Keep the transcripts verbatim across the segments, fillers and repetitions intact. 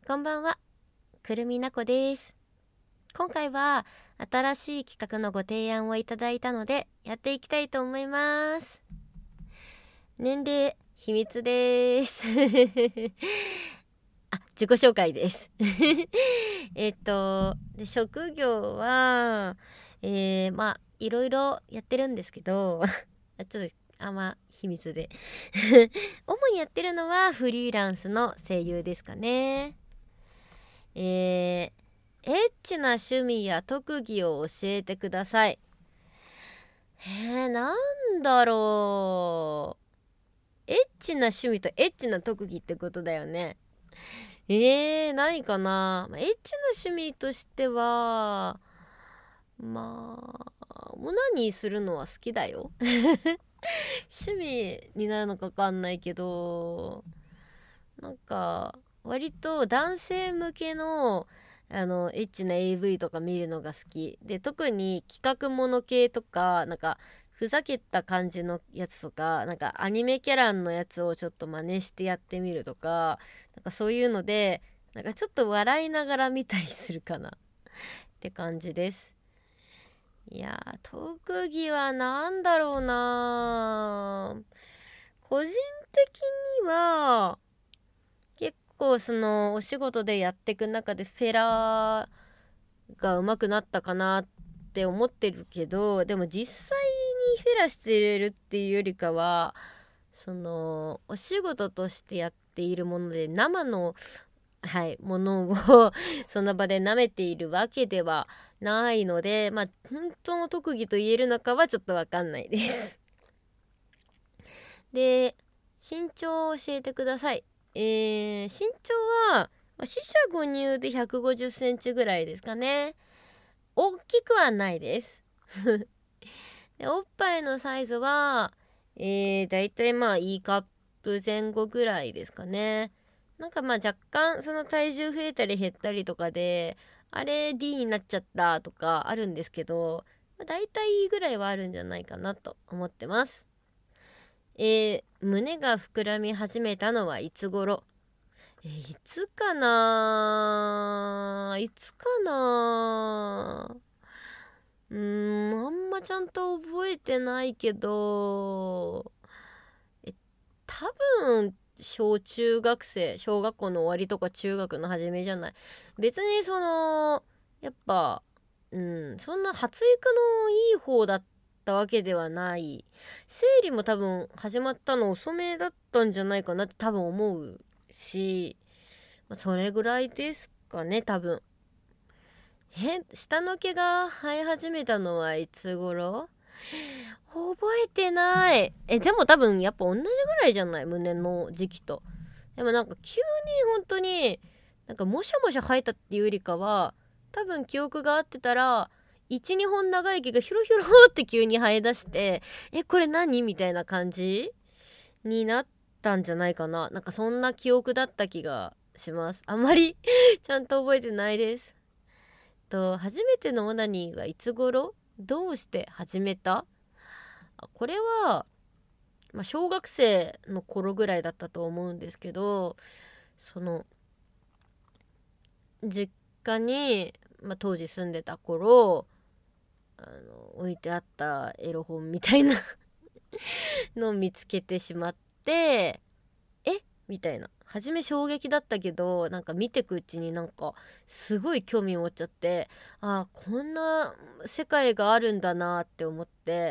こんばんは、くるみなこです。今回は新しい企画のご提案をいただいたのでやっていきたいと思います。年齢秘密ですあ、自己紹介ですえっとで職業はえー、まあいろいろやってるんですけどちょっとあんま秘密で主にやってるのはフリーランスの声優ですかね。えー、エッチな趣味や特技を教えてください。えー、なんだろう。エッチな趣味とエッチな特技ってことだよね。えー、何かな。エッチな趣味としては、まあ、オナニーするのは好きだよ。趣味になるのかわかんないけど、なんか、割と男性向けのあのエッチな エーブイ とか見るのが好きで、特に企画もの系とか、なんかふざけた感じのやつとか、なんかアニメキャラのやつをちょっと真似してやってみるとか、なんかそういうので、なんかちょっと笑いながら見たりするかなって感じです。いやー、特技はなんだろうな。個人的には結構そのお仕事でやっていく中でフェラーが上手くなったかなって思ってるけど、でも実際にフェラしてるっていうよりかは、そのお仕事としてやっているもので生のはいものをその場で舐めているわけではないので、まあ本当の特技と言えるのかはちょっとわかんないですで、身長を教えてください。えー、身長は、まあ、四捨五入でひゃくごじゅっセンチぐらいですかね。大きくはないですで、おっぱいのサイズは、えー、だいたいまあ E カップ前後ぐらいですかね。なんかまあ若干その体重増えたり減ったりとかで、あれ D になっちゃったとかあるんですけど、まあ、だいたいいいぐらいはあるんじゃないかなと思ってます。えー、胸が膨らみ始めたのはいつ頃？えー、いつかないつかなうーん、あんまちゃんと覚えてないけど、え、多分、小中学生、小学校の終わりとか中学の初めじゃない。別にその、やっぱ、うん、そんな発育のいい方だったわけではない。生理も多分始まったの遅めだったんじゃないかなって多分思うし、まあそれぐらいですかね、多分。え、下の毛が生え始めたのはいつ頃？覚えてない。え、でも多分やっぱ同じぐらいじゃない？胸の時期と。でもなんか急に本当に、なんかもしゃもしゃ生えたっていうよりかは、多分記憶が合ってたら、いち、にほん長い毛がヒョロヒョロって急に生え出して、え、これ何みたいな感じになったんじゃないかな。なんかそんな記憶だった気がします。あんまりちゃんと覚えてないです。と、初めてのオナニーはいつ頃？どうして始めた？これは、まあ、小学生の頃ぐらいだったと思うんですけど、その実家に、まあ、当時住んでた頃あの置いてあったエロ本みたいなのを見つけてしまって、えみたいな、初め衝撃だったけど、なんか見てくうちになんかすごい興味を持っちゃって、あーこんな世界があるんだなって思って、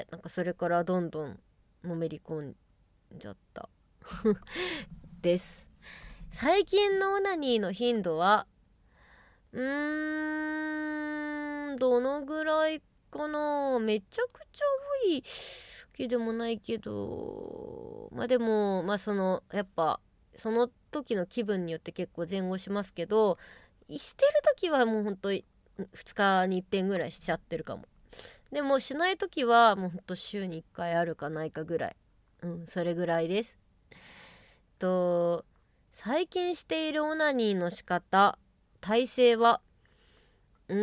なんかそれからどんどんのめり込んじゃったです。最近のオナニーの頻度はうーんどのぐらいかな。めちゃくちゃ多いわけでもないけど、まあでもまあそのやっぱその時の気分によって結構前後しますけど、してる時はもうほんとふつかにいっぺんぐらいしちゃってるかも。でもしない時はもうほんと週にいっかいあるかないかぐらい。うん、それぐらいです。と、最近しているオナニーの仕方、体勢は、う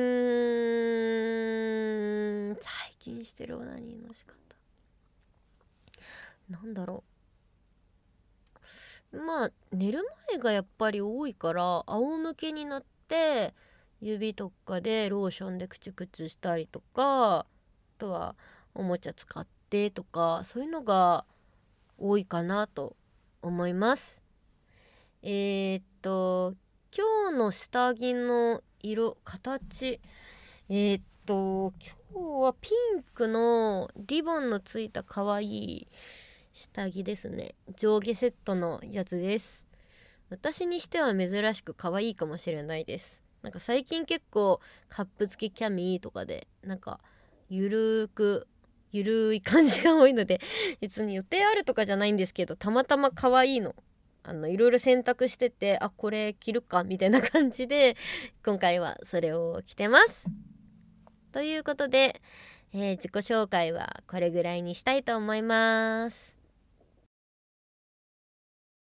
ーん、最近してるオナニーの仕方。なんだろまあ寝る前がやっぱり多いから仰向けになって指とかでローションでクチュクチュしたりとか、あとはおもちゃ使ってとか、そういうのが多いかなと思います。えー、っと今日の下着の色形、えー、っと今日はピンクのリボンのついた可愛い下着ですね。上下セットのやつです。私にしては珍しく可愛いかもしれないです。なんか最近結構カップ付きキャミとかでなんかゆるーくゆるい感じが多いので、別に予定あるとかじゃないんですけど、たまたま可愛いのあのいろいろ選択してて、あこれ着るかみたいな感じで今回はそれを着てます。ということで、えー自己紹介はこれぐらいにしたいと思います。